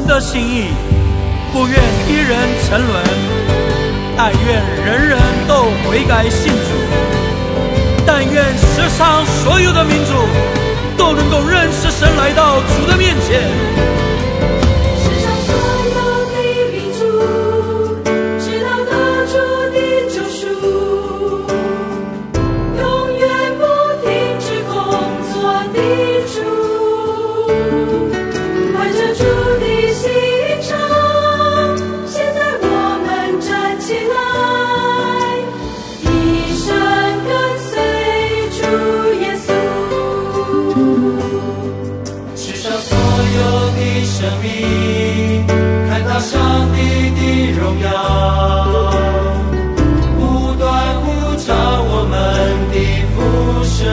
的心意，不愿一人沉沦，但愿人人都悔改信主。但愿世上所有的民族都能够认识神，来到主的面前。 上帝的荣耀，不断呼召我们的复生，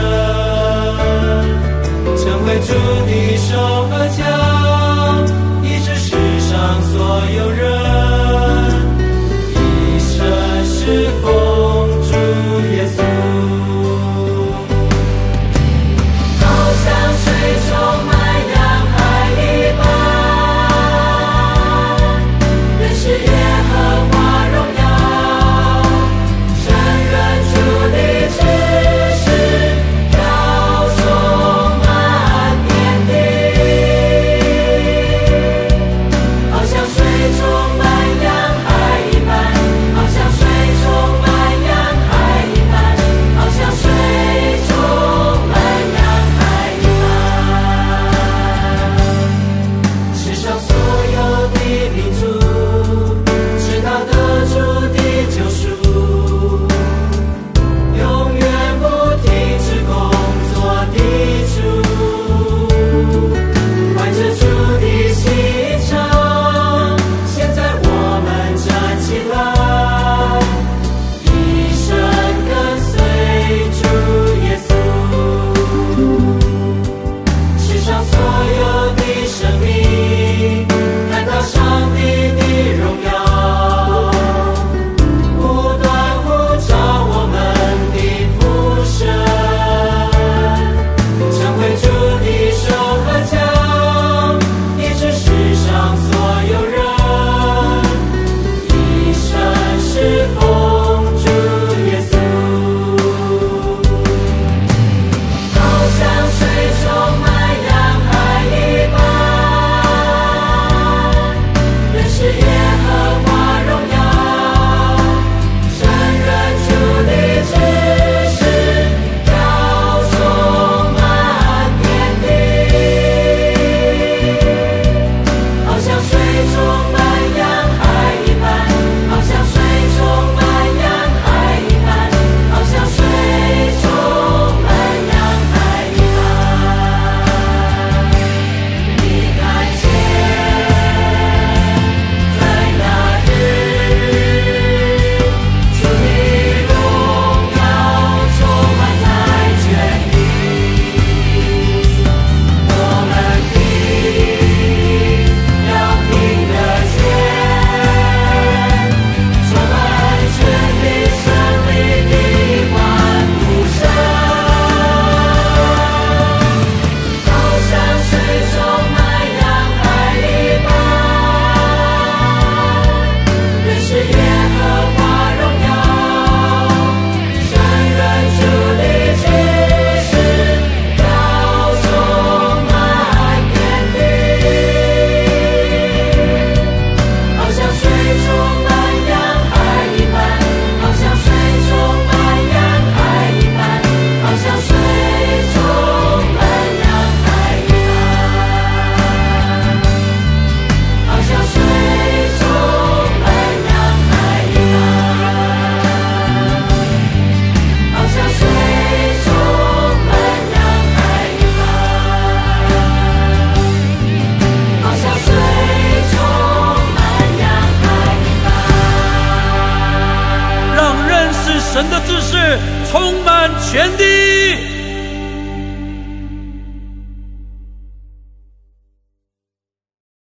成为主的手和脚，医治世上所有人，一生侍奉主耶稣。好像水充满洋海一般，是耶和华荣耀，深远主的知识要充满天地，好像水充满洋海一般，好像水充满洋海一般，好像水充满洋海一般，世上所有的民族得主的救赎，永远不停止工作的主，怀着主的心肠，现在我们站起来，一生跟随主耶稣。世上所有的生命，看到上帝的荣耀， 神的知识充满全地。